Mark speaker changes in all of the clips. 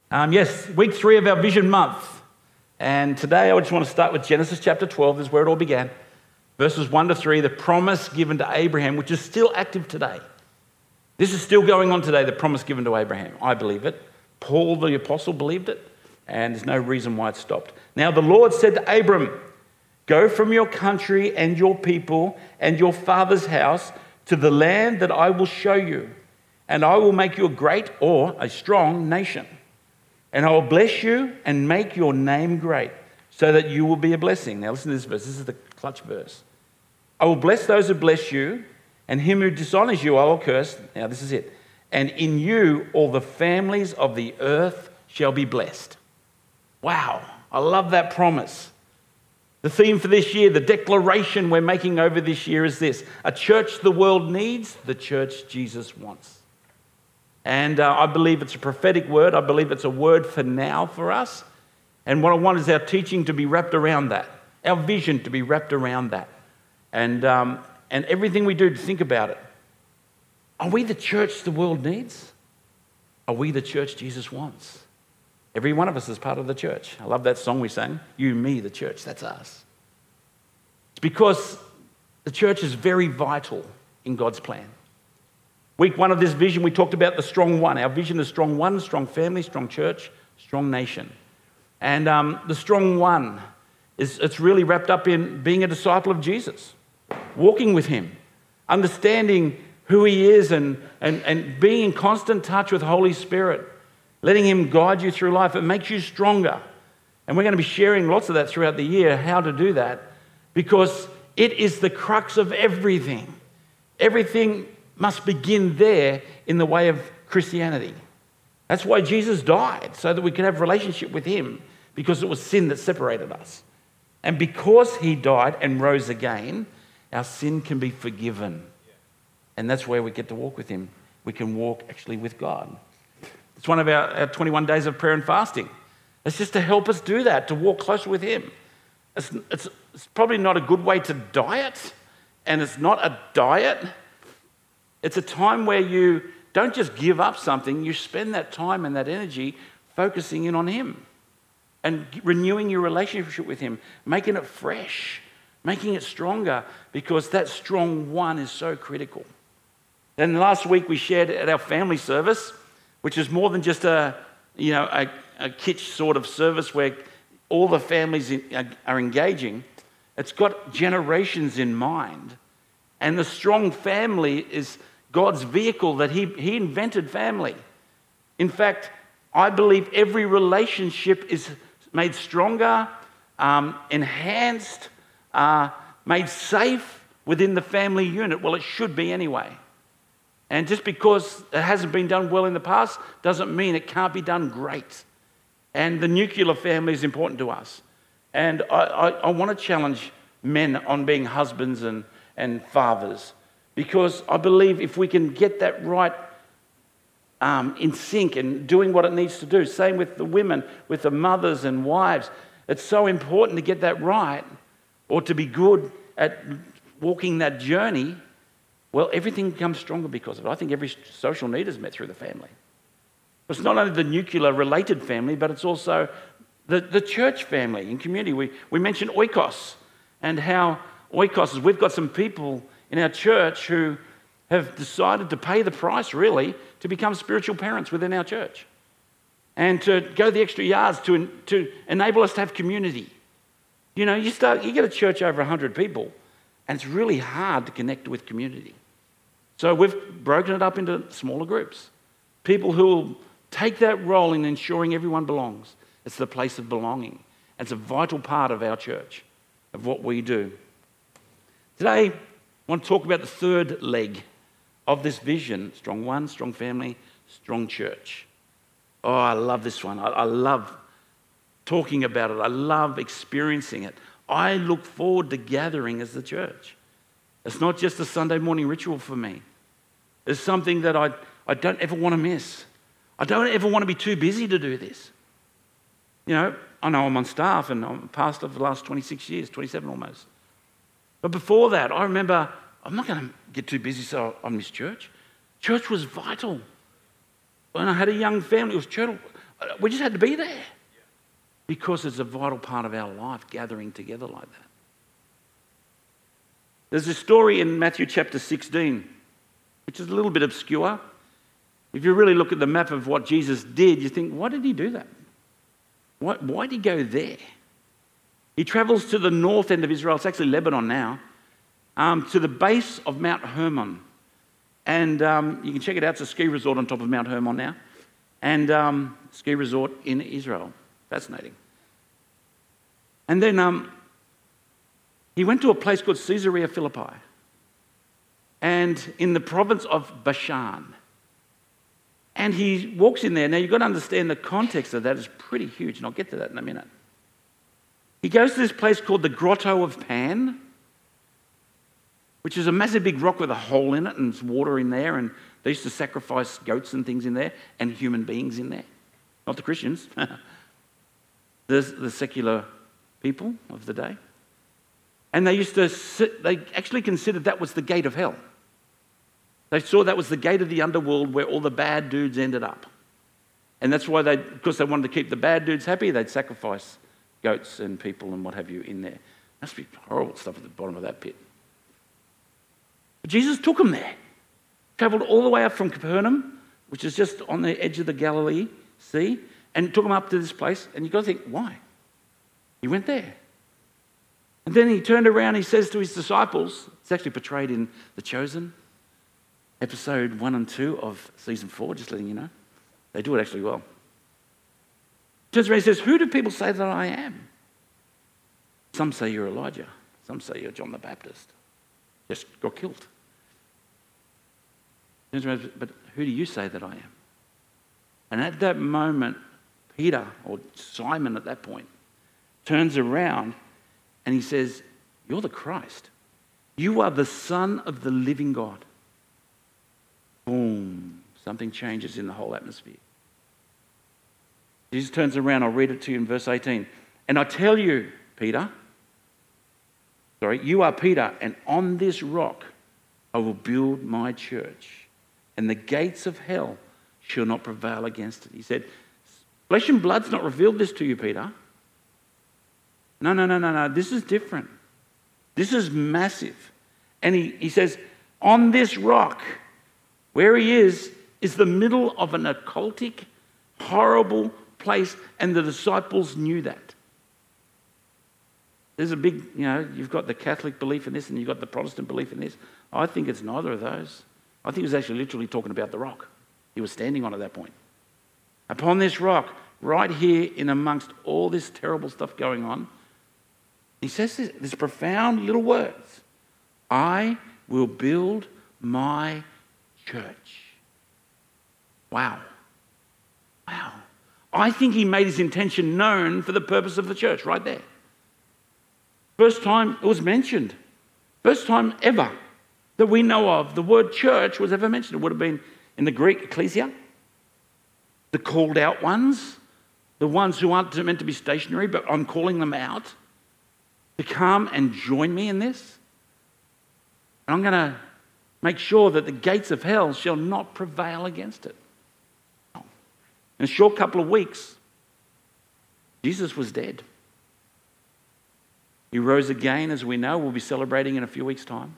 Speaker 1: Yes, week 3 of our Vision Month. And today I just want to start with Genesis chapter 12. This is where it all began. Verses 1 to 3, the promise given to Abraham, which is still active today. This is still going on today, the promise given to Abraham. I believe it. Paul the apostle believed it. And there's no reason why it stopped. Now the Lord said to Abram, "Go from your country and your people and your father's house to the land that I will show you. And I will make you a great or a strong nation. And I will bless you and make your name great, so that you will be a blessing." Now listen to this verse. This is the clutch verse. "I will bless those who bless you, and him who dishonors you I will curse." Now this is it. "And in you all the families of the earth shall be blessed." Wow, I love that promise. The theme for this year, the declaration we're making over this year is this: a church the world needs, the church Jesus wants. And I believe it's a prophetic word. I believe it's a word for now for us. And what I want is our teaching to be wrapped around that, our vision to be wrapped around that. And everything we do to think about it. Are we the church the world needs? Are we the church Jesus wants? Every one of us is part of the church. I love that song we sang, "You, me, the church," that's us. It's because the church is very vital in God's plan. Week 1 of this vision, we talked about the strong one. Our vision is strong one, strong family, strong church, strong nation. And the strong one, it's really wrapped up in being a disciple of Jesus, walking with him, understanding who he is and being in constant touch with the Holy Spirit, letting him guide you through life. It makes you stronger. And we're going to be sharing lots of that throughout the year, how to do that, because it is the crux of everything. Everything must begin there in the way of Christianity. That's why Jesus died, so that we could have a relationship with him, because it was sin that separated us. And because he died and rose again, our sin can be forgiven. And that's where we get to walk with him. We can walk actually with God. It's one of our 21 days of prayer and fasting. It's just to help us do that, to walk closer with him. It's probably not a good way to diet, and it's not a diet. It's a time where you don't just give up something, you spend that time and that energy focusing in on him and renewing your relationship with him, making it fresh, making it stronger, because that strong one is so critical. Then last week we shared at our family service, which is more than just a kitsch sort of service where all the families are engaging. It's got generations in mind. And the strong family is God's vehicle that he invented family. In fact, I believe every relationship is made stronger, enhanced, made safe within the family unit. Well, it should be anyway. And just because it hasn't been done well in the past doesn't mean it can't be done great. And the nuclear family is important to us. And I want to challenge men on being husbands and fathers, because I believe if we can get that right in sync and doing what it needs to do, same with the women, with the mothers and wives, it's so important to get that right, or to be good at walking that journey. Well, everything becomes stronger because of it. I think every social need is met through the family. It's not only the nuclear related family, but it's also the church family and community. We mentioned oikos, and how oikos is, we've got some people in our church who have decided to pay the price, really, to become spiritual parents within our church, and to go the extra yards to enable us to have community. You know, you get a church over 100 people, and it's really hard to connect with community. So we've broken it up into smaller groups. People who will take that role in ensuring everyone belongs. It's the place of belonging. It's a vital part of our church, of what we do. Today, I want to talk about the third leg of this vision: strong one, strong family, strong church. Oh, I love this one. I love talking about it. I love experiencing it. I look forward to gathering as the church. It's not just a Sunday morning ritual for me. It's something that I don't ever want to miss. I don't ever want to be too busy to do this. You know I'm on staff and I'm a pastor for the last 26 years, 27 almost. But before that, I remember, I'm not going to get too busy so I miss church. Church was vital. When I had a young family, it was church. We just had to be there because it's a vital part of our life, gathering together like that. There's a story in Matthew chapter 16, which is a little bit obscure. If you really look at the map of what Jesus did, you think, why did he do that? Why did he go there? He travels to the north end of Israel, it's actually Lebanon now, to the base of Mount Hermon. And you can check it out, it's a ski resort on top of Mount Hermon now. And ski resort in Israel. Fascinating. And then he went to a place called Caesarea Philippi. And in the province of Bashan. And he walks in there. Now, you've got to understand the context of that is pretty huge, and I'll get to that in a minute. He goes to this place called the Grotto of Pan, which is a massive big rock with a hole in it, and there's water in there, and they used to sacrifice goats and things in there, and human beings in there. Not the Christians. There's the secular people of the day. And they used to they actually considered that was the gate of hell. They saw that was the gate of the underworld where all the bad dudes ended up. And that's why because they wanted to keep the bad dudes happy, they'd sacrifice goats and people and what have you in there. Must be horrible stuff at the bottom of that pit. But Jesus took them there. Travelled all the way up from Capernaum, which is just on the edge of the Galilee Sea, and took them up to this place. And you've got to think, why? He went there. And then he turned around, he says to his disciples, it's actually portrayed in The Chosen, episode 1 and 2 of season 4, just letting you know. They do it actually well. He turns around and says, who do people say that I am? Some say you're Elijah. Some say you're John the Baptist. Just got killed. He turns around, but who do you say that I am? And at that moment, Peter, or Simon at that point, turns around and he says, you're the Christ. You are the Son of the living God. Boom. Something changes in the whole atmosphere. Jesus turns around. I'll read it to you in verse 18. And I tell you, Peter, you are Peter, and on this rock I will build my church, and the gates of hell shall not prevail against it. He said, flesh and blood's not revealed this to you, Peter. No. This is different. This is massive. And he says, on this rock, where he is the middle of an occultic, horrible place, and the disciples knew that. There's a big, you've got the Catholic belief in this and you've got the Protestant belief in this. I think it's neither of those. I think he was actually literally talking about the rock he was standing on at that point. Upon this rock, right here in amongst all this terrible stuff going on, he says this profound little words. I will build my church. Wow. I think he made his intention known for the purpose of the church right there. First time it was mentioned. First time ever that we know of the word church was ever mentioned. It would have been in the Greek ecclesia, the called out ones, the ones who aren't meant to be stationary, but I'm calling them out to come and join me in this. And I'm going to make sure that the gates of hell shall not prevail against it. In a short couple of weeks, Jesus was dead. He rose again, as we know. We'll be celebrating in a few weeks' time.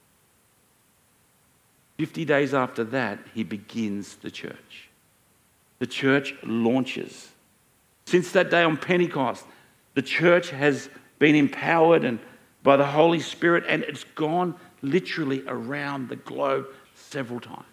Speaker 1: 50 days after that, he begins the church. The church launches. Since that day on Pentecost, the church has been empowered and by the Holy Spirit, and it's gone literally around the globe several times.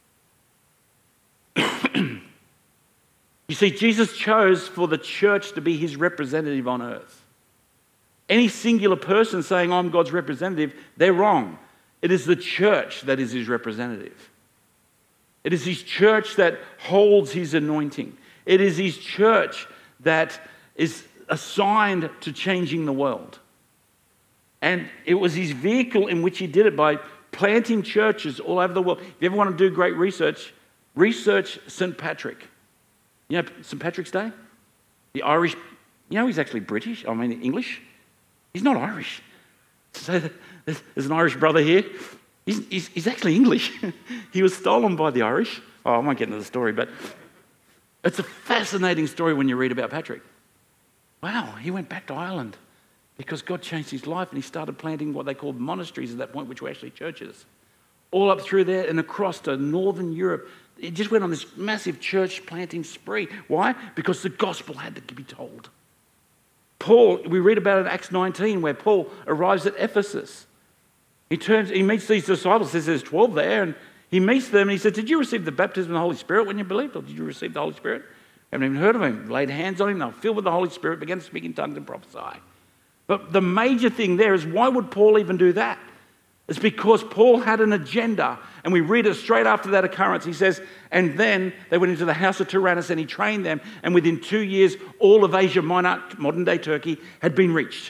Speaker 1: You see, Jesus chose for the church to be his representative on earth. Any singular person saying, I'm God's representative, they're wrong. It is the church that is his representative. It is his church that holds his anointing. It is his church that is assigned to changing the world. And it was his vehicle in which he did it by planting churches all over the world. If you ever want to do great research, research St. Patrick. You know St. Patrick's Day? The Irish, he's actually British, English. He's not Irish. So there's an Irish brother here. He's actually English. He was stolen by the Irish. Oh, I won't get into the story, but It's a fascinating story when you read about Patrick. Wow, he went back to Ireland because God changed his life and he started planting what they called monasteries at that point, which were actually churches. All up through there and across to Northern Europe. He just went on this massive church planting spree. Why? Because the gospel had to be told. Paul, we read about it in Acts 19 where Paul arrives at Ephesus. He meets these disciples, says there's 12 there, and he meets them and he said, did you receive the baptism of the Holy Spirit when you believed, or did you receive the Holy Spirit? Haven't even heard of him. Laid hands on him, they were filled with the Holy Spirit, began to speak in tongues and prophesy. But the major thing there is, why would Paul even do that? It's because Paul had an agenda, and we read it straight after that occurrence. He says, and then they went into the house of Tyrannus and he trained them, and within 2 years, all of Asia Minor, modern-day Turkey, had been reached.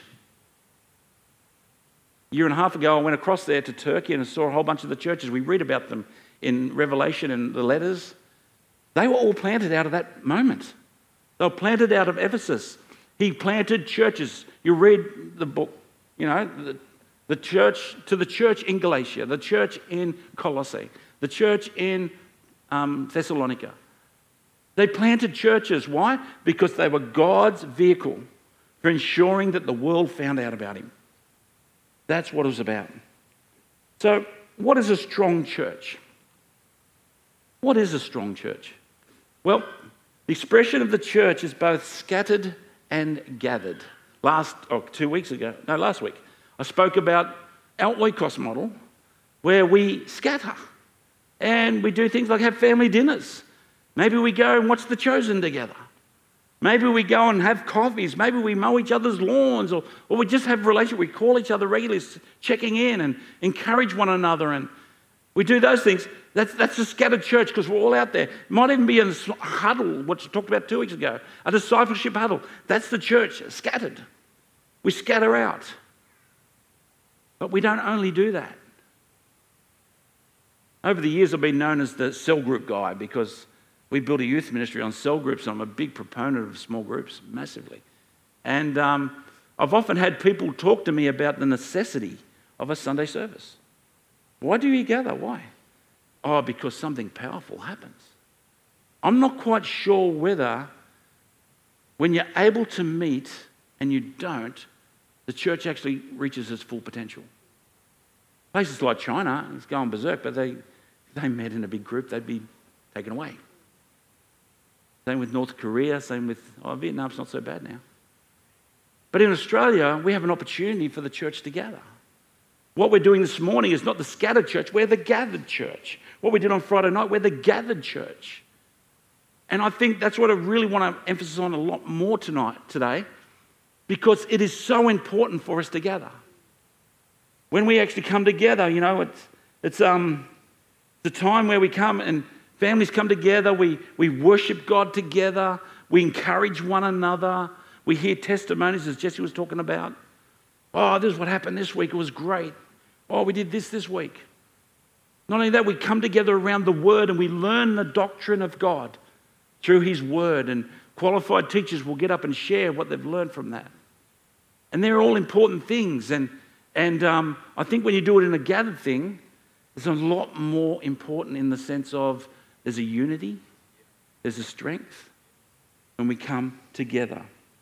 Speaker 1: A year and a half ago, I went across there to Turkey and saw a whole bunch of the churches. We read about them in Revelation and the letters. They were all planted out of that moment. They were planted out of Ephesus. He planted churches. You read the book, the church, to the church in Galatia, the church in Colossae, the church in Thessalonica. They planted churches. Why? Because they were God's vehicle for ensuring that the world found out about him. That's what it was about. So, what is a strong church? What is a strong church? Well, the expression of the church is both scattered and gathered. Last week, I spoke about our Oikos model, where we scatter and we do things like have family dinners. Maybe we go and watch The Chosen together. Maybe we go and have coffees. Maybe we mow each other's lawns, or we just have a relationship. We call each other regularly, checking in and encourage one another. And we do those things. That's a scattered church because we're all out there. It might even be a huddle, which I talked about 2 weeks ago, a discipleship huddle. That's the church, scattered. We scatter out. But we don't only do that. Over the years, I've been known as the cell group guy because we built a youth ministry on cell groups. I'm a big proponent of small groups, massively. And I've often had people talk to me about the necessity of a Sunday service. Why do you gather? Why? Oh, because something powerful happens. I'm not quite sure whether when you're able to meet and you don't, the church actually reaches its full potential. Places like China, it's going berserk, but if they met in a big group, they'd be taken away. Same with North Korea, same with Vietnam's not so bad now. But in Australia, we have an opportunity for the church to gather. What we're doing this morning is not the scattered church, we're the gathered church. What we did on Friday night, we're the gathered church. And I think that's what I really want to emphasize on a lot more today, because it is so important for us to gather. When we actually come together, it's the time where we come and families come together, we worship God together, we encourage one another, we hear testimonies, as Jesse was talking about. Oh, this is what happened this week, it was great. Oh, we did this week. Not only that, we come together around the Word and we learn the doctrine of God through His Word, and qualified teachers will get up and share what they've learned from that. And they're all important things, and I think when you do it in a gathered thing, it's a lot more important in the sense of there's a unity, there's a strength, when we come together.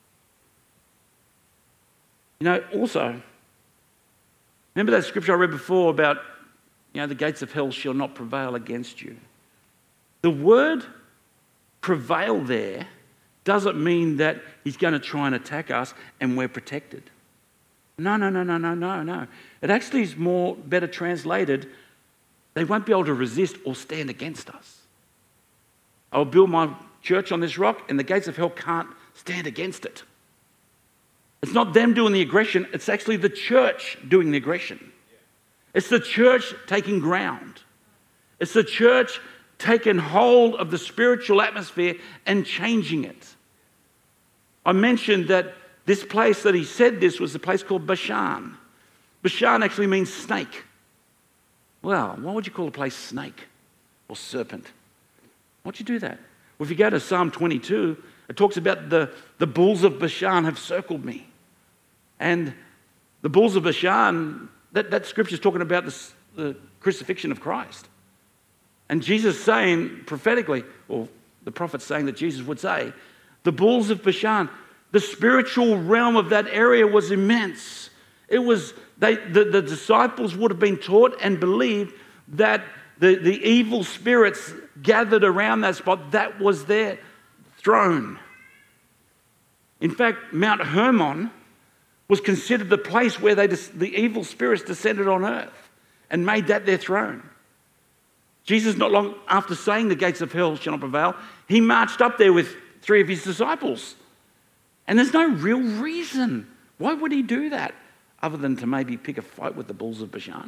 Speaker 1: Also, remember that scripture I read before about, the gates of hell shall not prevail against you. The word prevail there doesn't mean that he's going to try and attack us and we're protected. No. It actually is better translated, they won't be able to resist or stand against us. I'll build my church on this rock and the gates of hell can't stand against it. It's not them doing the aggression, it's actually the church doing the aggression. It's the church taking ground. It's the church taking hold of the spiritual atmosphere and changing it. I mentioned that this place that he said this was a place called Bashan. Bashan actually means snake. Well, why would you call a place snake or serpent? Why'd you do that? Well, if you go to Psalm 22, it talks about the bulls of Bashan have circled me. And the bulls of Bashan, that scripture is talking about the crucifixion of Christ. And Jesus saying prophetically, or the prophet saying that Jesus would say. The bulls of Bashan, the spiritual realm of that area was immense. It was, the disciples would have been taught and believed that the evil spirits gathered around that spot. That was their throne. In fact, Mount Hermon was considered the place where the evil spirits descended on earth and made that their throne. Jesus, not long after saying the gates of hell shall not prevail, he marched up there with 3 of his disciples. And there's no real reason. Why would he do that other than to maybe pick a fight with the bulls of Bashan?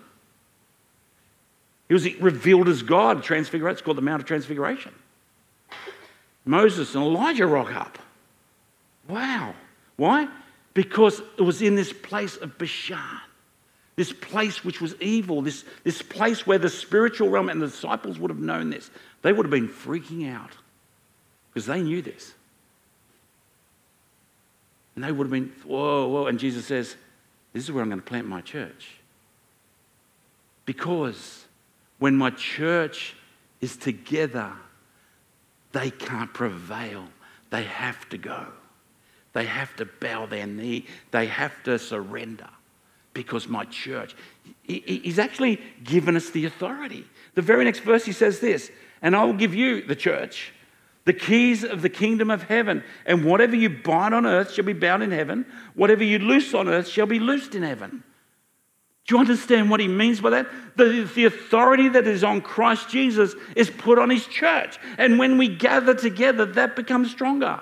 Speaker 1: He was revealed as God, Transfiguration. It's called the Mount of Transfiguration. Moses and Elijah rock up. Wow. Why? Because it was in this place of Bashan. This place which was evil, this place where the spiritual realm, and the disciples would have known this. They would have been freaking out because they knew this. And they would have been, whoa, whoa. And Jesus says, this is where I'm going to plant my church. Because when my church is together, they can't prevail. They have to go. They have to bow their knee. They have to surrender. Because my church, he's actually given us the authority. The very next verse he says this, and I will give you, the church, the keys of the kingdom of heaven. And whatever you bind on earth shall be bound in heaven. Whatever you loose on earth shall be loosed in heaven. Do you understand what he means by that? The authority that is on Christ Jesus is put on his church. And when we gather together, that becomes stronger.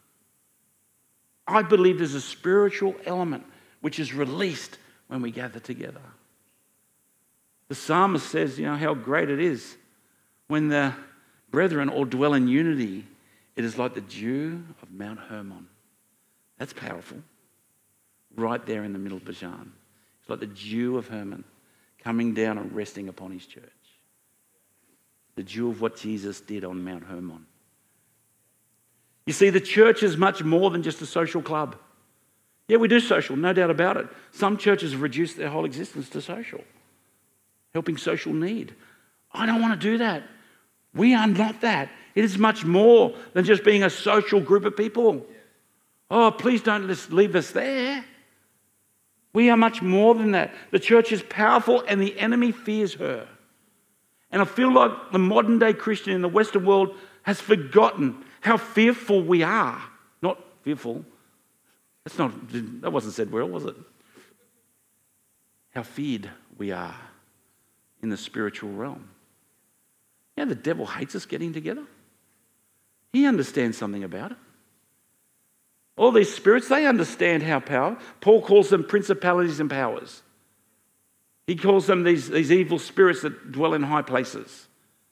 Speaker 1: I believe there's a spiritual element which is released when we gather together. The psalmist says, how great it is when the brethren all dwell in unity. It is like the dew of Mount Hermon. That's powerful. Right there in the middle of Bashan. It's like the dew of Hermon coming down and resting upon his church. The dew of what Jesus did on Mount Hermon. You see, the church is much more than just a social club. Yeah, we do social, no doubt about it. Some churches have reduced their whole existence to social, helping social need. I don't want to do that. We are not that. It is much more than just being a social group of people. Oh, please don't just leave us there. We are much more than that. The church is powerful and the enemy fears her. And I feel like the modern day Christian in the Western world has forgotten how fearful we are. Not fearful. That wasn't said well, was it? How feared we are in the spiritual realm. The devil hates us getting together. He understands something about it. All these spirits, they understand how power. Paul calls them principalities and powers. He calls them these evil spirits that dwell in high places.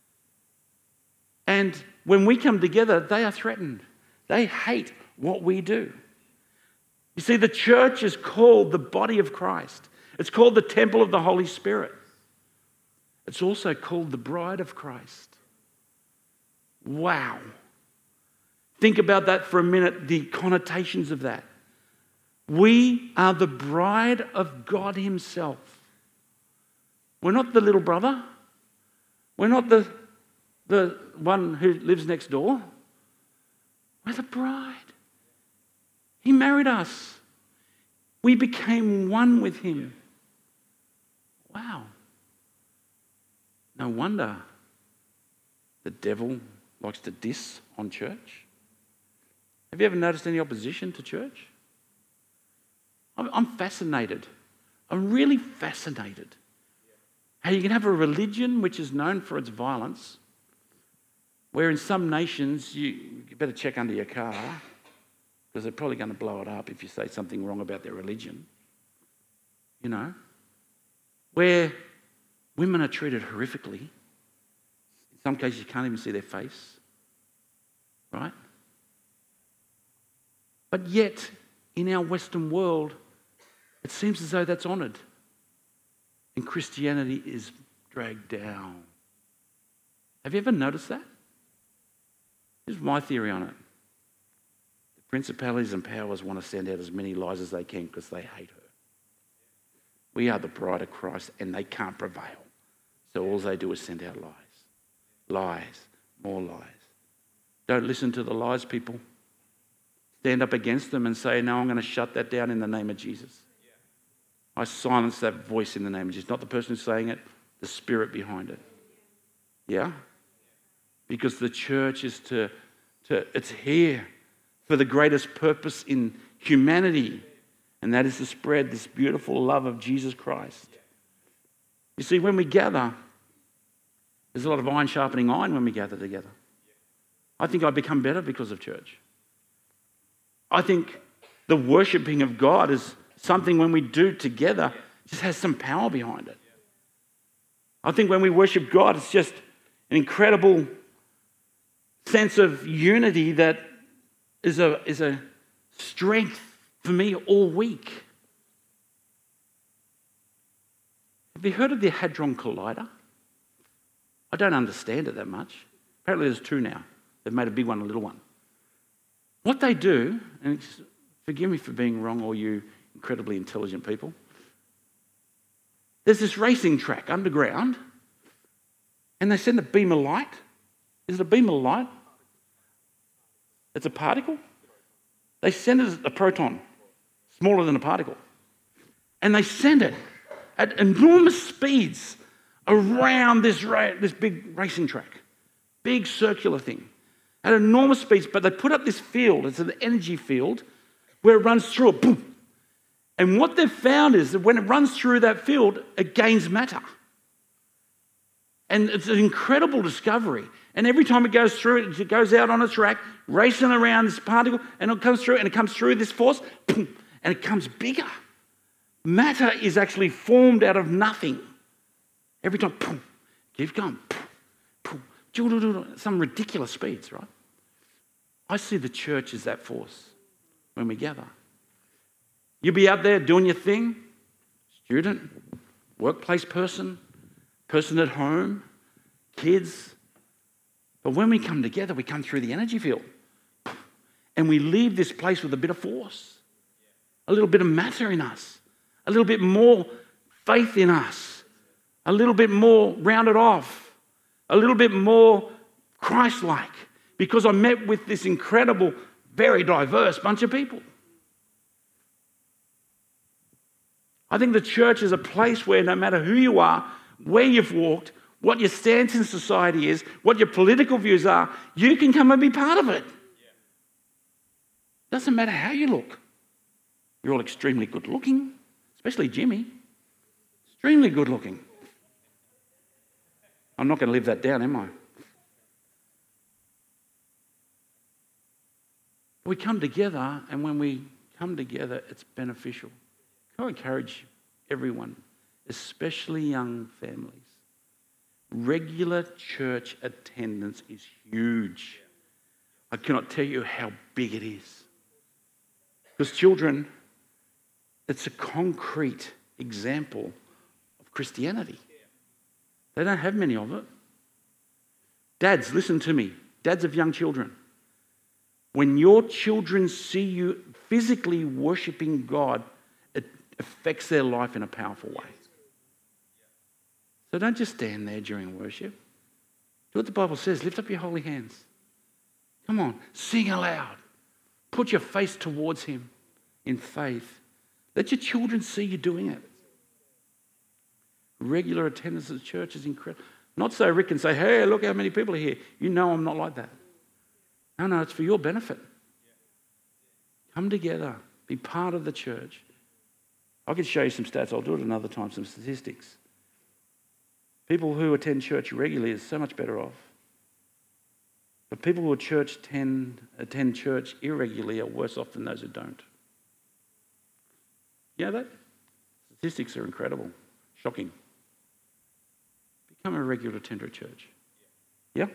Speaker 1: And when we come together, they are threatened. They hate what we do. You see, the church is called the body of Christ. It's called the temple of the Holy Spirit. It's also called the bride of Christ. Wow. Think about that for a minute, the connotations of that. We are the bride of God himself. We're not the little brother. We're not the one who lives next door. We're the bride. He married us. We became one with him. Wow. No wonder the devil likes to diss on church. Have you ever noticed any opposition to church? I'm fascinated. I'm really fascinated. How you can have a religion which is known for its violence, where in some nations you better check under your car, because they're probably going to blow it up if you say something wrong about their religion. Where women are treated horrifically. In some cases, you can't even see their face. Right? But yet, in our Western world, it seems as though that's honoured. And Christianity is dragged down. Have you ever noticed that? Here's my theory on it. Principalities and powers want to send out as many lies as they can because they hate her. We are the bride of Christ and they can't prevail. So all they do is send out lies. Lies. More lies. Don't listen to the lies, people. Stand up against them and say, no, I'm going to shut that down in the name of Jesus. I silence that voice in the name of Jesus. Not the person who's saying it, the spirit behind it. Yeah? Because the church is it's here for the greatest purpose in humanity, and that is to spread this beautiful love of Jesus Christ. You see, when we gather, there's a lot of iron sharpening iron when we gather together. I think I become better because of church. I think the worshipping of God is something when we do together just has some power behind it. I think when we worship God, it's just an incredible sense of unity that is a strength for me all week. Have you heard of the Hadron Collider? I don't understand it that much. Apparently there's two now. They've made a big one and a little one. What they do, and forgive me for being wrong, all you incredibly intelligent people, there's this racing track underground, and they send a beam of light. Is it a beam of light? It's a particle. They send it as a proton, smaller than a particle. And they send it at enormous speeds around this big racing track, big circular thing, at enormous speeds. But they put up this field, it's an energy field, where it runs through it, boom. And what they've found is that when it runs through that field, it gains matter. And it's an incredible discovery. And every time it goes through, it goes out on a track, racing around this particle, and it comes through this force, boom, and it becomes bigger. Matter is actually formed out of nothing. Every time, boom, keeps going, boom, boom, some ridiculous speeds, right? I see the church as that force when we gather. You'll be out there doing your thing, student, workplace person at home, kids. But when we come together, we come through the energy field. And we leave this place with a bit of force, a little bit of matter in us, a little bit more faith in us, a little bit more rounded off, a little bit more Christ-like, because I met with this incredible, very diverse bunch of people. I think the church is a place where no matter who you are, where you've walked, what your stance in society is, what your political views are, you can come and be part of it. Doesn't matter how you look. You're all extremely good looking, especially Jimmy. Extremely good looking. I'm not going to live that down, am I? We come together, and when we come together, it's beneficial. I encourage everyone, especially young families. Regular church attendance is huge. I cannot tell you how big it is. Because children, it's a concrete example of Christianity. They don't have many of it. Dads, listen to me. Dads of young children. When your children see you physically worshiping God, it affects their life in a powerful way. So don't just stand there during worship. Do what the Bible says. Lift up your holy hands. Come on, sing aloud. Put your face towards him in faith. Let your children see you doing it. Regular attendance at church is incredible. Not so Rick can say, hey, look how many people are here. You know I'm not like that. No, it's for your benefit. Come together. Be part of the church. I could show you some stats. I'll do it another time, some statistics. People who attend church regularly are so much better off. But people who attend church irregularly are worse off than those who don't. You know that? Statistics are incredible. Shocking. Become a regular attender at church. Yeah?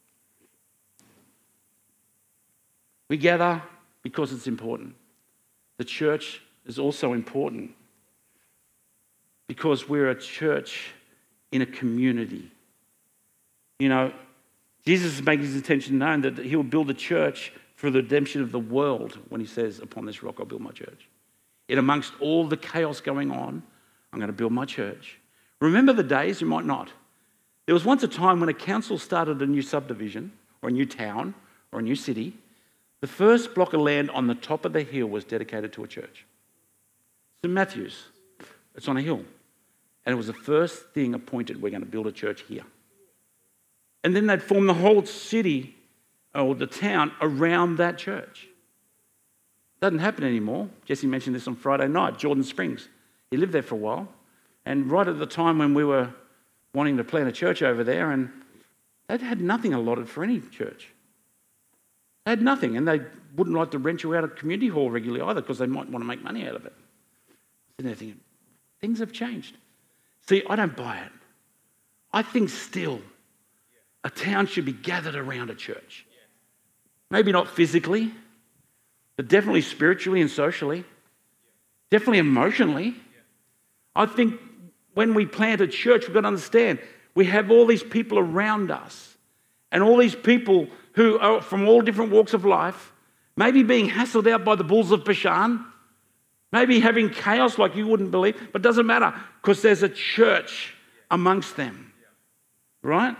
Speaker 1: We gather because it's important. The church is also important because we're a church in a community. You know, Jesus is making his intention known that he will build a church for the redemption of the world when he says, upon this rock I'll build my church. In amongst all the chaos going on, I'm going to build my church. Remember the days? You might not. There was once a time when a council started a new subdivision or a new town or a new city, the first block of land on the top of the hill was dedicated to a church. St. Matthew's, it's on a hill. And it was the first thing appointed, we're going to build a church here. And then they'd form the whole city or the town around that church. Doesn't happen anymore. Jesse mentioned this on Friday night, Jordan Springs. He lived there for a while. And right at the time when we were wanting to plant a church over there, and they'd had nothing allotted for any church. They had nothing, and they wouldn't like to rent you out a community hall regularly either because they might want to make money out of it. And they're thinking, things have changed. See, I don't buy it. I think still a town should be gathered around a church. Maybe not physically, but definitely spiritually and socially, definitely emotionally. I think when we plant a church, we've got to understand we have all these people around us and all these people who are from all different walks of life, maybe being hassled out by the bulls of Bashan, maybe having chaos like you wouldn't believe, but it doesn't matter because there's a church amongst them, right?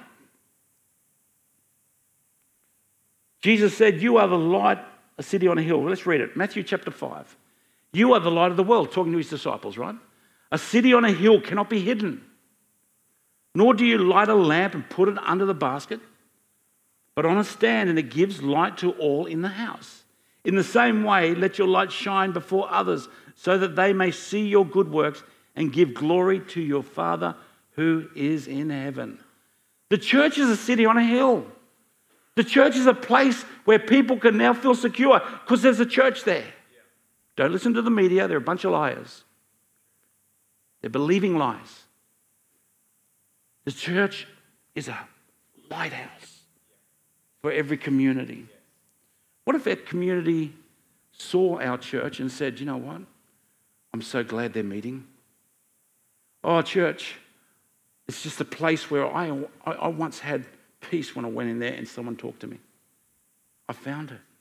Speaker 1: Jesus said, you are the light, a city on a hill. Let's read it. Matthew chapter 5. You are the light of the world, talking to his disciples, right? A city on a hill cannot be hidden. Nor do you light a lamp and put it under the basket, but on a stand, and it gives light to all in the house. In the same way, let your light shine before others, so that they may see your good works and give glory to your Father who is in heaven. The church is a city on a hill. The church is a place where people can now feel secure because there's a church there. Don't listen to the media. They're a bunch of liars. They're believing lies. The church is a lighthouse for every community. What if that community saw our church and said, you know what? I'm so glad they're meeting. Oh, church, it's just a place where I once had peace when I went in there and someone talked to me. I found it.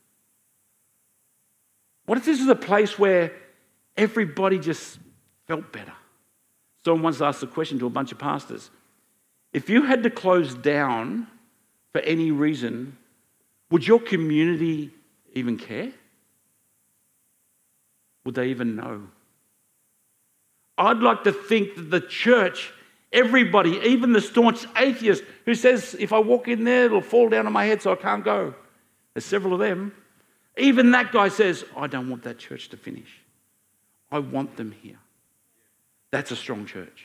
Speaker 1: What if this is a place where everybody just felt better? Someone once asked a question to a bunch of pastors. If you had to close down for any reason, would your community even care? Would they even know? I'd like to think that the church, everybody, even the staunch atheist who says, if I walk in there, it'll fall down on my head so I can't go. There's several of them. Even that guy says, I don't want that church to finish. I want them here. That's a strong church.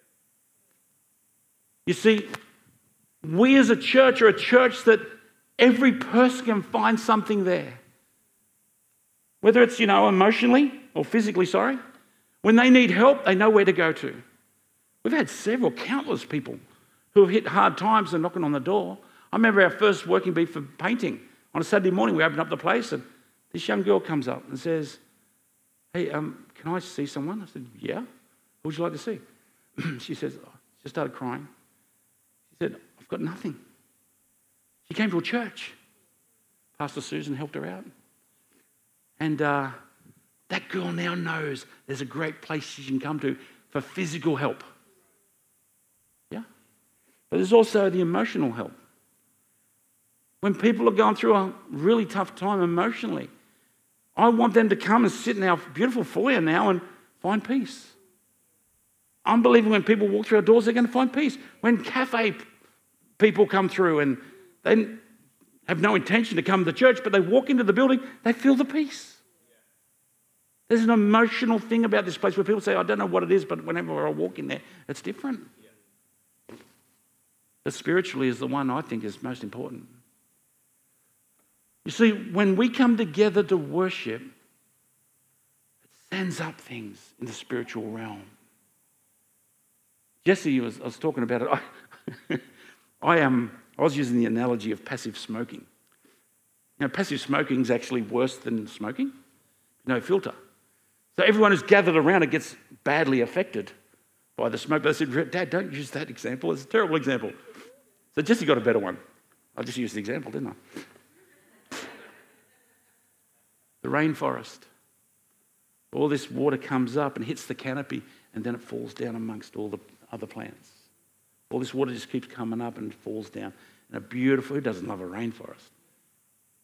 Speaker 1: You see, we as a church are a church that every person can find something there. Whether it's, emotionally or physically, When they need help, they know where to go to. We've had countless people who have hit hard times and knocking on the door. I remember our first working bee for painting. On a Saturday morning, we opened up the place and this young girl comes up and says, hey, can I see someone? I said, yeah. Who would you like to see? She says, she started crying. She said, I've got nothing. She came to a church. Pastor Susan helped her out. And that girl now knows there's a great place she can come to for physical help. Yeah? But there's also the emotional help. When people are going through a really tough time emotionally, I want them to come and sit in our beautiful foyer now and find peace. I'm believing when people walk through our doors, they're going to find peace. When cafe people come through and they have no intention to come to church, but they walk into the building, they feel the peace. There's an emotional thing about this place where people say, I don't know what it is, but whenever I walk in there, it's different. But spiritually is the one I think is most important. You see, when we come together to worship, it sends up things in the spiritual realm. Jesse I was talking about it. I was using the analogy of passive smoking. Passive smoking is actually worse than smoking. No filter. So everyone who's gathered around it gets badly affected by the smoke. But I said, Dad, don't use that example. It's a terrible example. So Jesse got a better one. I just used the example, didn't I? The rainforest. All this water comes up and hits the canopy and then it falls down amongst all the other plants. All this water just keeps coming up and falls down. And who doesn't love a rainforest?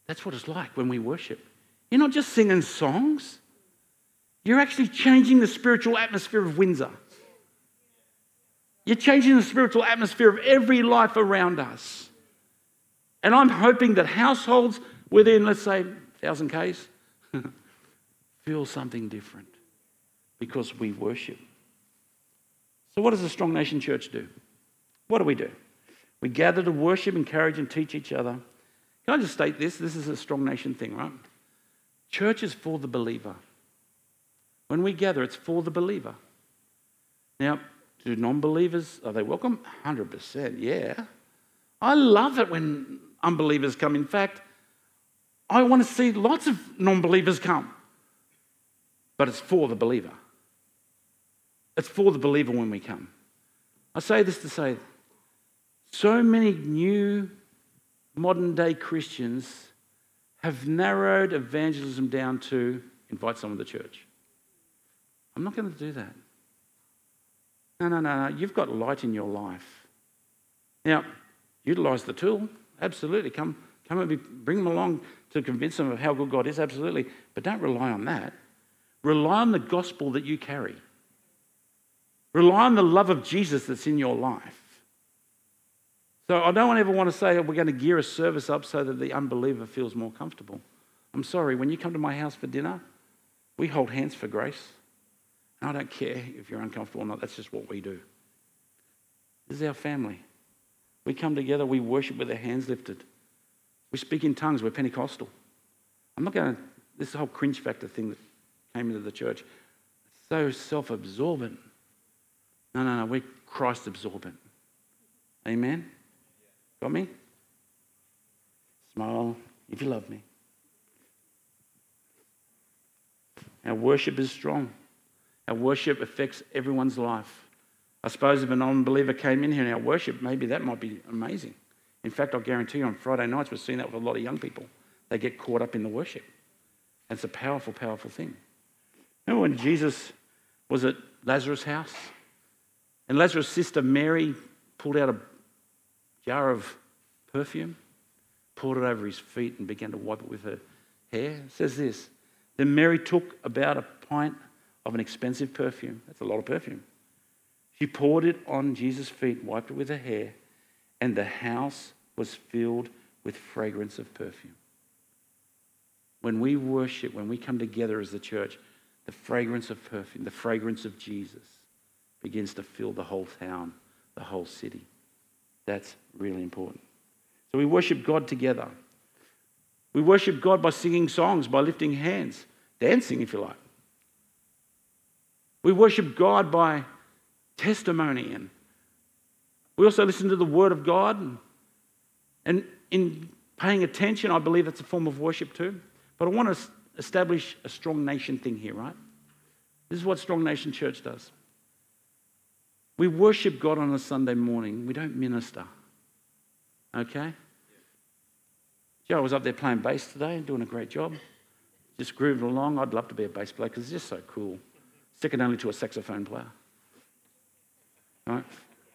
Speaker 1: That's what it's like when we worship. You're not just singing songs. You're actually changing the spiritual atmosphere of Windsor. You're changing the spiritual atmosphere of every life around us. And I'm hoping that households within, let's say, 1,000 Ks feel something different because we worship. So what does the Strong Nation Church do? What do? We gather to worship, encourage and teach each other. Can I just state this? This is a Strong Nation thing, right? Church is for the believer. When we gather, it's for the believer. Now, do non-believers, are they welcome? 100%, yeah. I love it when unbelievers come. In fact, I want to see lots of non-believers come. But it's for the believer. It's for the believer when we come. I say this to say, so many new modern-day Christians have narrowed evangelism down to invite someone to church. I'm not going to do that. No. You've got light in your life. Now, utilise the tool. Absolutely. Come and bring them along to convince them of how good God is. Absolutely. But don't rely on that. Rely on the gospel that you carry. Rely on the love of Jesus that's in your life. So I don't ever want to say, we're going to gear a service up so that the unbeliever feels more comfortable. I'm sorry, when you come to my house for dinner, we hold hands for grace. And I don't care if you're uncomfortable or not. That's just what we do. This is our family. We come together, we worship with our hands lifted. We speak in tongues, we're Pentecostal. I'm not going to, this whole cringe factor thing that came into the church, it's so self-absorbent. No, we're Christ-absorbent. Amen? Got me? Smile if you love me. Our worship is strong. Our worship affects everyone's life. I suppose if a non-believer came in here in our worship, maybe that might be amazing. In fact, I'll guarantee you on Friday nights, we're seeing that with a lot of young people. They get caught up in the worship. And it's a powerful, powerful thing. Remember when Jesus was at Lazarus' house? And Lazarus' sister Mary pulled out a jar of perfume, poured it over his feet and began to wipe it with her hair. It says this, then Mary took about a pint of an expensive perfume. That's a lot of perfume. She poured it on Jesus' feet, wiped it with her hair, and the house was filled with fragrance of perfume. When we worship, when we come together as the church, the fragrance of perfume, the fragrance of Jesus begins to fill the whole town, the whole city. That's really important. So we worship God together. We worship God by singing songs, by lifting hands, dancing if you like. We worship God by testimony, and we also listen to the Word of God. And in paying attention, I believe that's a form of worship too. But I want to establish a Strong Nation thing here, right? This is what Strong Nation Church does. We worship God on a Sunday morning. We don't minister. Okay? Joe was up there playing bass today and doing a great job. Just grooving along. I'd love to be a bass player because it's just so cool. Second only to a saxophone player. Right?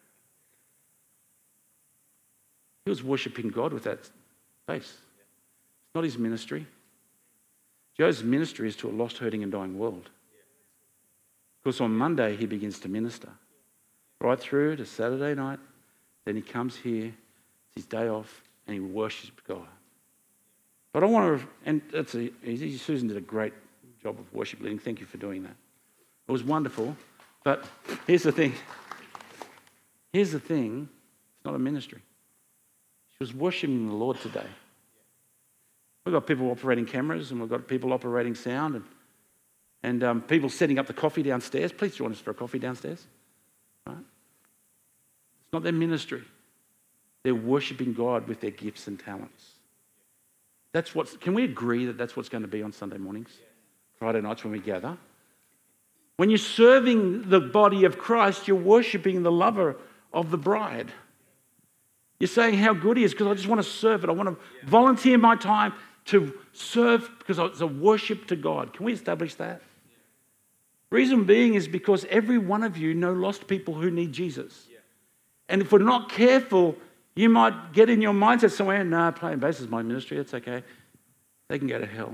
Speaker 1: He was worshipping God with that bass. It's not his ministry. Joe's ministry is to a lost, hurting and dying world. Because on Monday he begins to minister. Right through to Saturday night. Then he comes here, it's his day off, and he worships God. But I want to, and that's easy. Susan did a great job of worship leading. Thank you for doing that. It was wonderful. But here's the thing. It's not a ministry. She was worshiping the Lord today. We've got people operating cameras and we've got people operating sound and people setting up the coffee downstairs. Please join us for a coffee downstairs. Right? It's not their ministry. They're worshiping God with their gifts and talents. Can we agree that that's what's going to be on Sunday mornings? Friday nights when we gather? When you're serving the body of Christ, you're worshiping the lover of the bride. You're saying how good he is because I just want to serve it. I want to volunteer my time to serve because it's a worship to God. Can we establish that? Reason being is because every one of you know lost people who need Jesus. And if we're not careful, you might get in your mindset somewhere, playing bass is my ministry, it's okay. they can go to hell.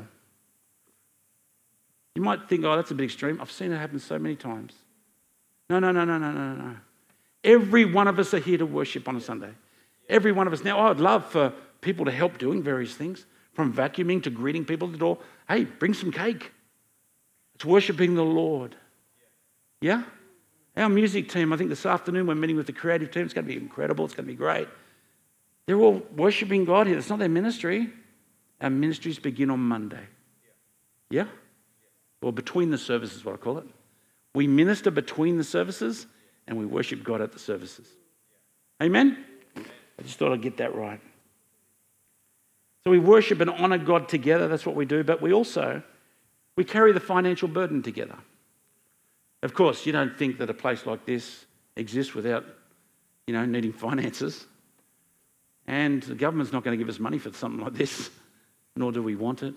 Speaker 1: You might think, oh, that's a bit extreme. I've seen it happen so many times. No. Every one of us are here to worship on a Sunday. Every one of us. Now, I'd love for people to help doing various things, from vacuuming to greeting people at the door. Hey, bring some cake. It's worshiping the Lord. Yeah? Our music team, I think this afternoon we're meeting with the creative team. It's going to be incredible. It's going to be great. They're all worshiping God here. It's not their ministry. Our ministries begin on Monday. Yeah? Or between the services, what I call it. We minister between the services and we worship God at the services. Amen? I just thought I'd get that right. So we worship and honour God together. That's what we do. But we carry the financial burden together. Of course, you don't think that a place like this exists without, needing finances. And the government's not going to give us money for something like this, nor do we want it.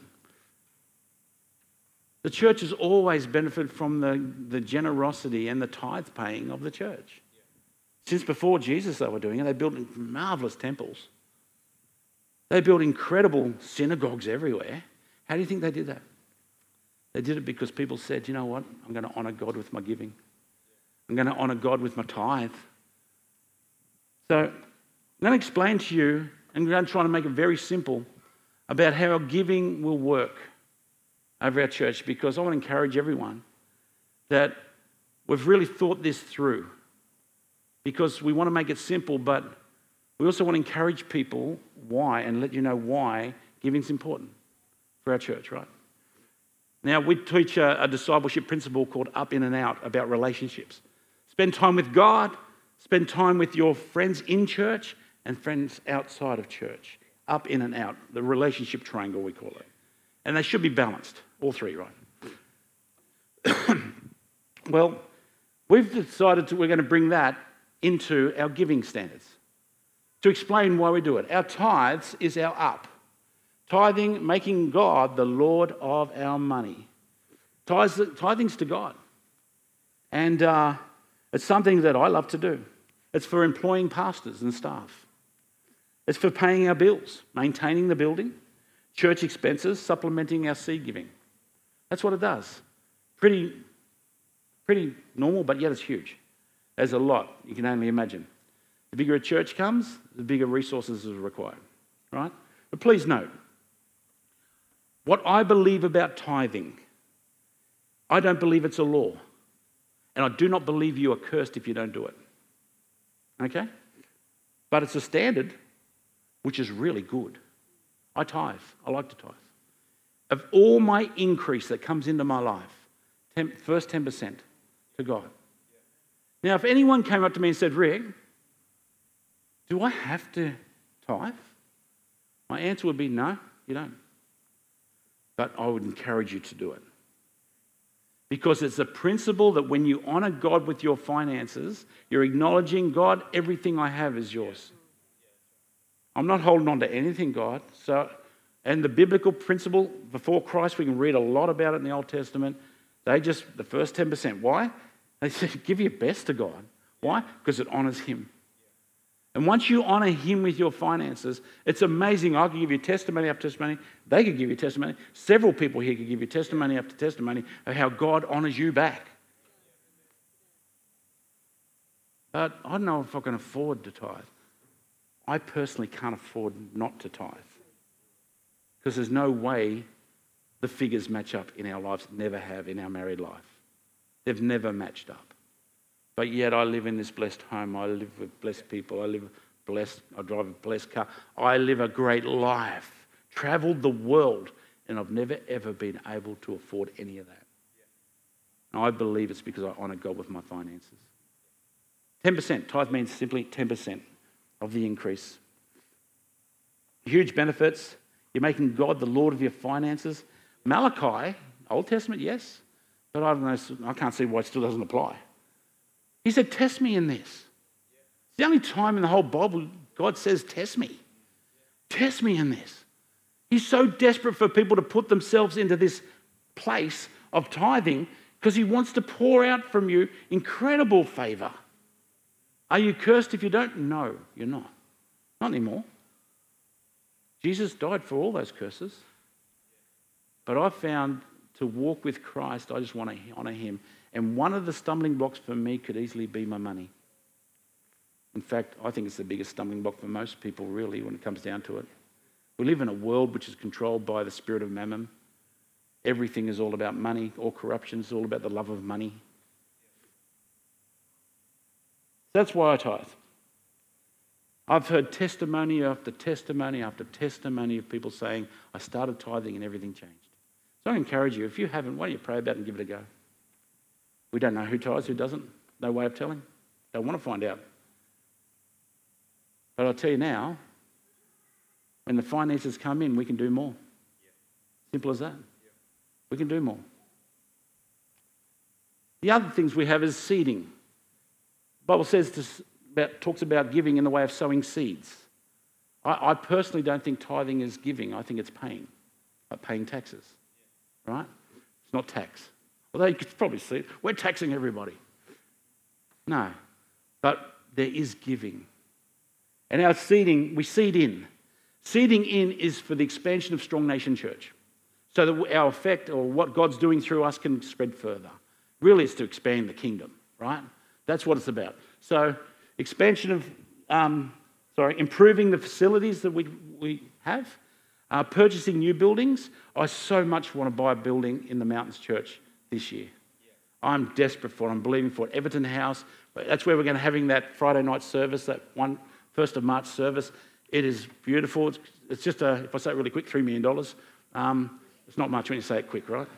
Speaker 1: The church has always benefited from the generosity and the tithe paying of the church. Since before Jesus they were doing it, they built marvellous temples. They built incredible synagogues everywhere. How do you think they did that? They did it because people said, you know what, I'm going to honour God with my giving. I'm going to honour God with my tithe. So I'm going to explain to you, and I'm going to try to make it very simple, about how our giving will work over our church, because I want to encourage everyone that we've really thought this through, because we want to make it simple, but we also want to encourage people why and let you know why giving's important for our church, right? Now, we teach a discipleship principle called Up, In and Out about relationships. Spend time with God, spend time with your friends in church and friends outside of church. Up, in and out, the relationship triangle we call it. And they should be balanced, all three, right? Well, we've decided we're going to bring that into our giving standards. To explain why we do it. Our tithes is our up. Tithing, making God the Lord of our money. Tithing's to God. And it's something that I love to do. It's for employing pastors and staff. It's for paying our bills, maintaining the building, church expenses, supplementing our seed giving. That's what it does. Pretty normal, but yet it's huge. There's a lot, you can only imagine. The bigger a church comes, the bigger resources are required, right? But please note, what I believe about tithing, I don't believe it's a law. And I do not believe you are cursed if you don't do it. Okay? But it's a standard, which is really good. I tithe. I like to tithe. Of all my increase that comes into my life, first 10% to God. Now, if anyone came up to me and said, Rick, do I have to tithe? My answer would be no, you don't. But I would encourage you to do it. Because it's a principle that when you honour God with your finances, you're acknowledging, God, everything I have is yours. I'm not holding on to anything, God. And the biblical principle before Christ, we can read a lot about it in the Old Testament. The first 10%. Why? They said, give your best to God. Why? Because it honours him. And once you honour him with your finances, it's amazing. I could give you testimony after testimony. They could give you testimony. Several people here could give you testimony after testimony of how God honours you back. But I don't know if I can afford to tithe. I personally can't afford not to tithe. Because there's no way the figures match up in our lives, never have in our married life. They've never matched up. But yet I live in this blessed home. I live with blessed people. I drive a blessed car. I live a great life. Travelled the world. And I've never, ever been able to afford any of that. And I believe it's because I honour God with my finances. 10%. Tithe means simply 10% of the increase. Huge benefits. You're making God the Lord of your finances. Malachi, Old Testament, yes. But I don't know, I can't see why it still doesn't apply. He said, test me in this. It's the only time in the whole Bible God says, test me. Test me in this. He's so desperate for people to put themselves into this place of tithing because he wants to pour out from you incredible favour. Are you cursed if you don't? No, you're not. Not anymore. Jesus died for all those curses. But I found to walk with Christ, I just want to honour him. And one of the stumbling blocks for me could easily be my money. In fact, I think it's the biggest stumbling block for most people, really, when it comes down to it. We live in a world which is controlled by the spirit of mammon. Everything is all about money. All corruption is all about the love of money. That's why I tithe. I've heard testimony after testimony after testimony of people saying, I started tithing and everything changed. So I encourage you, if you haven't, why don't you pray about it and give it a go? We don't know who tithes, who doesn't. No way of telling. Don't want to find out. But I'll tell you now, when the finances come in, we can do more. Simple as that. We can do more. The other things we have is seeding. The Bible talks about giving in the way of sowing seeds. I personally don't think tithing is giving. I think it's paying, like paying taxes, right? It's not tax. Although you could probably see it. We're taxing everybody. No, but there is giving. And our seeding, we seed in. Seeding in is for the expansion of Strong Nation Church. So that our effect or what God's doing through us can spread further. Really, it's to expand the kingdom, right? That's what it's about. So expansion of, improving the facilities that we have, purchasing new buildings. I so much want to buy a building in the Mountains Church this year. I'm desperate for it. I'm believing for it. Everton House, that's where we're going to having that Friday night service, that 1st of March service. It is beautiful. It's just if I say it really quick, $3 million. It's not much when you say it quick, right?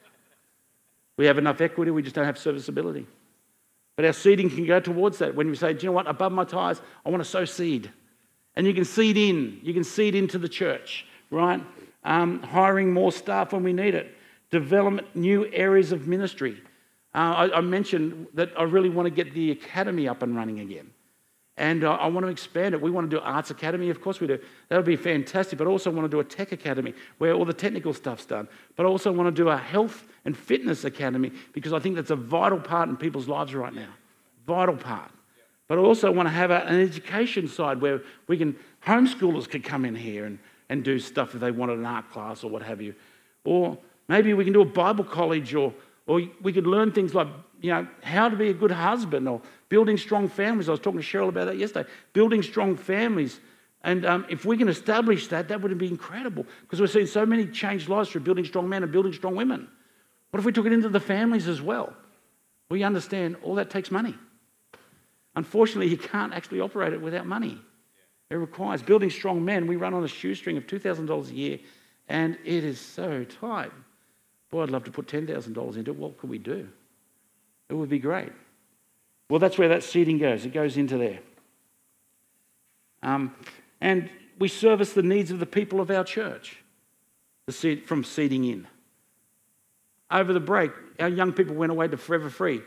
Speaker 1: We have enough equity, we just don't have serviceability. But our seeding can go towards that. When we say, do you know what, above my tithes, I want to sow seed. And you can seed in. You can seed into the church, right? Hiring more staff when we need it. Development new areas of ministry. I mentioned that I really want to get the academy up and running again. And I want to expand it. We want to do Arts Academy, of course we do. That would be fantastic. But I also want to do a Tech Academy where all the technical stuff's done. But I also want to do a Health and Fitness Academy because I think that's a vital part in people's lives right now. Vital part. But I also want to have an education side where homeschoolers could come in here and do stuff if they wanted an art class or what have you. Or maybe we can do a Bible college or we could learn things like, how to be a good husband or building strong families. I was talking to Cheryl about that yesterday. Building strong families. And if we can establish that would be incredible because we're seeing so many changed lives through building strong men and building strong women. What if we took it into the families as well? We understand all that takes money. Unfortunately, you can't actually operate it without money. It requires building strong men. We run on a shoestring of $2,000 a year and it is so tight. Boy, I'd love to put $10,000 into it. What could we do? It would be great. Well, that's where that seeding goes. It goes into there. And we service the needs of the people of our church from seeding in. Over the break, our young people went away to Forever Free.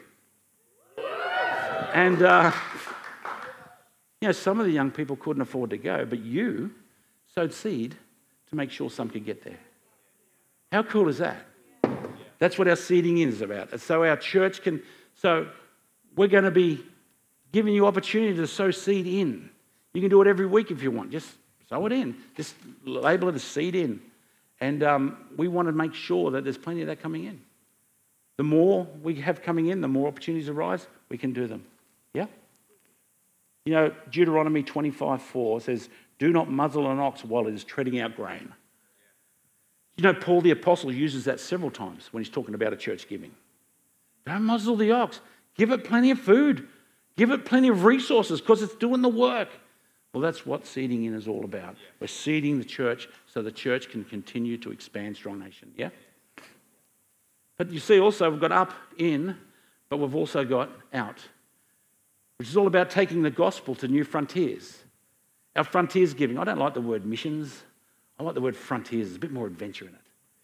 Speaker 1: And, some of the young people couldn't afford to go, but you sowed seed to make sure some could get there. How cool is that? That's what our seeding in is about. So our church so we're going to be giving you opportunity to sow seed in. You can do it every week if you want. Just sow it in. Just label it as seed in. And we want to make sure that there's plenty of that coming in. The more we have coming in, the more opportunities arise, we can do them. Yeah? Deuteronomy 25:4 says, do not muzzle an ox while it is treading out grain. Paul the Apostle uses that several times when he's talking about a church giving. Don't muzzle the ox. Give it plenty of food. Give it plenty of resources because it's doing the work. Well, that's what seeding in is all about. We're seeding the church so the church can continue to expand Strong Nation. Yeah? But you see also we've got up, in, but we've also got out, which is all about taking the gospel to new frontiers. Our frontiers giving. I don't like the word missions. I like the word frontiers. There's a bit more adventure in it.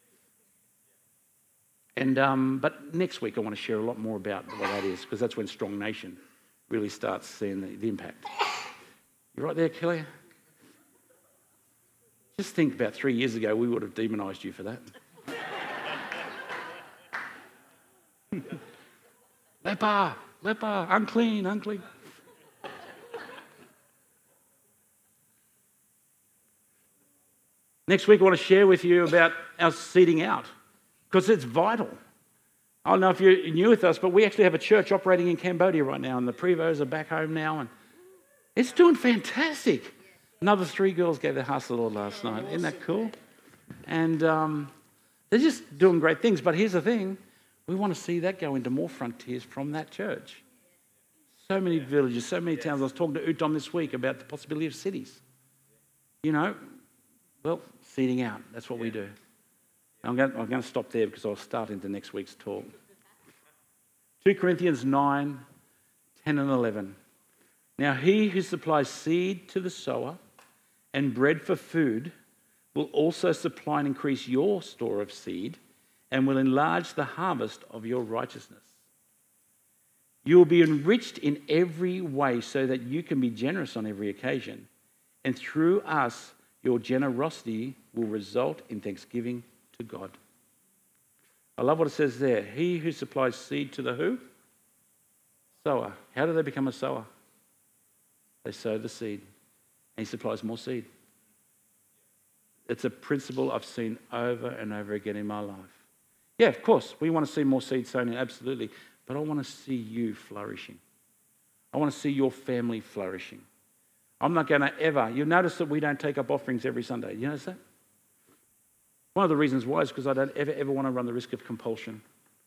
Speaker 1: And but next week I want to share a lot more about what that is because that's when Strong Nation really starts seeing the impact. You right there, Kelly? Just think about 3 years ago we would have demonised you for that. Leper, unclean. Next week, I want to share with you about our seeding out because it's vital. I don't know if you're new with us, but we actually have a church operating in Cambodia right now, and the Prevos are back home now, and it's doing fantastic. Another 3 girls gave their hearts to the Lord last night. Isn't that cool? And they're just doing great things. But here's the thing. We want to see that go into more frontiers from that church. So many villages, so many towns. I was talking to Utom this week about the possibility of cities. Well, seeding out. That's what we do. I'm going to stop there because I'll start into next week's talk. 2 Corinthians 9, 10 and 11. Now he who supplies seed to the sower and bread for food will also supply and increase your store of seed and will enlarge the harvest of your righteousness. You will be enriched in every way so that you can be generous on every occasion. And through us, your generosity will result in thanksgiving to God. I love what it says there. He who supplies seed to the who? Sower. How do they become a sower? They sow the seed. And he supplies more seed. It's a principle I've seen over and over again in my life. Yeah, of course, we want to see more seed sown in, absolutely. But I want to see you flourishing. I want to see your family flourishing. I'm not going to ever... You'll notice that we don't take up offerings every Sunday. You notice that? One of the reasons why is because I don't ever want to run the risk of compulsion.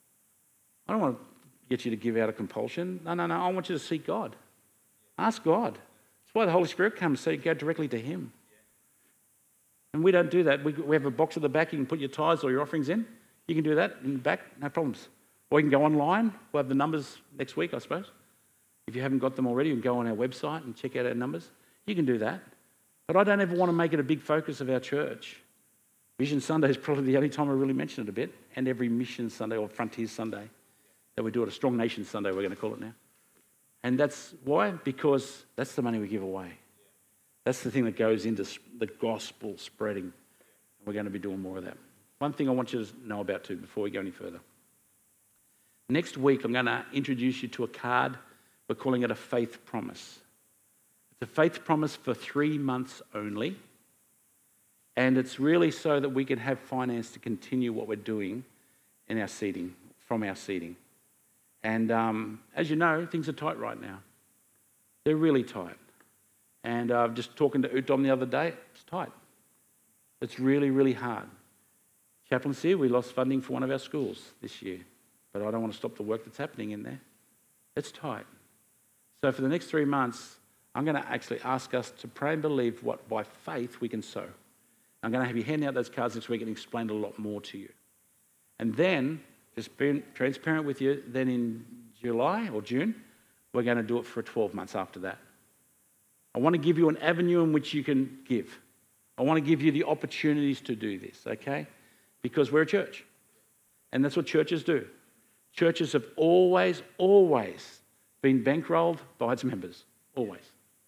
Speaker 1: I don't want to get you to give out of compulsion. No. I want you to seek God. Ask God. That's why the Holy Spirit comes, so you go directly to him. And we don't do that. We have a box at the back. You can put your tithes or your offerings in. You can do that in the back, no problems. Or you can go online. We'll have the numbers next week, I suppose. If you haven't got them already, you can go on our website and check out our numbers. You can do that. But I don't ever want to make it a big focus of our church. Vision Sunday is probably the only time I really mention it a bit, and every Mission Sunday or Frontier Sunday that we do it, a Strong Nation Sunday we're going to call it now. And that's why? Because that's the money we give away. That's the thing that goes into the gospel spreading. We're going to be doing more of that. One thing I want you to know about too before we go any further. Next week I'm going to introduce you to a card. We're calling it a faith promise. It's a faith promise for 3 months only. And it's really so that we can have finance to continue what we're doing in our seeding, from our seeding. And as you know, things are tight right now. They're really tight. And just talking to Utom the other day, it's tight. It's really, really hard. Chaplaincy, we lost funding for one of our schools this year. But I don't want to stop the work that's happening in there. It's tight. So for the next 3 months, I'm going to actually ask us to pray and believe what by faith we can sow. I'm going to have you hand out those cards next week and explain a lot more to you. And then, just being transparent with you, then in July or June, we're going to do it for 12 months after that. I want to give you an avenue in which you can give. I want to give you the opportunities to do this, okay? Because we're a church. And that's what churches do. Churches have always been bankrolled by its members. Always.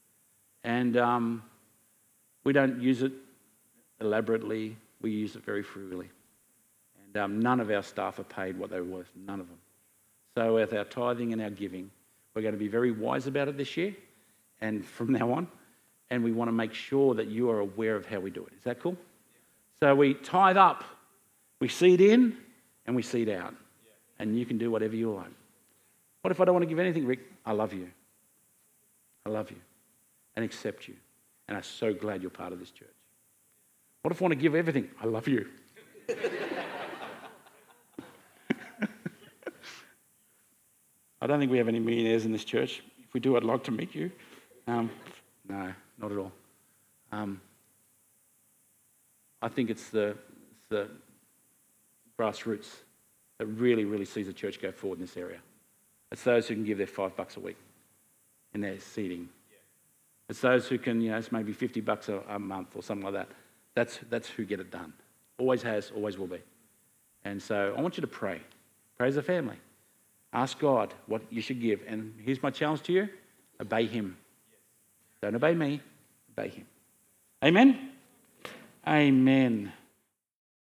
Speaker 1: And we don't use it elaborately. We use it very freely. And none of our staff are paid what they're worth. None of them. So with our tithing and our giving, we're going to be very wise about it this year and from now on. And we want to make sure that you are aware of how we do it. Is that cool? So we tithe up. We seed in and we seed out. And you can do whatever you like. What if I don't want to give anything, Rick? I love you. I love you and accept you. And I'm so glad you're part of this church. What if I want to give everything? I love you. I don't think we have any millionaires in this church. If we do, I'd like to meet you. No, not at all. I think it's the grassroots that really, really sees the church go forward in this area. It's those who can give their $5 a week in their seating. It's those who can, it's maybe $50 a month or something like that. That's who get it done. Always has, always will be. And so I want you to pray. Pray as a family. Ask God what you should give. And here's my challenge to you. Obey him. Don't obey me. Obey him. Amen? Amen.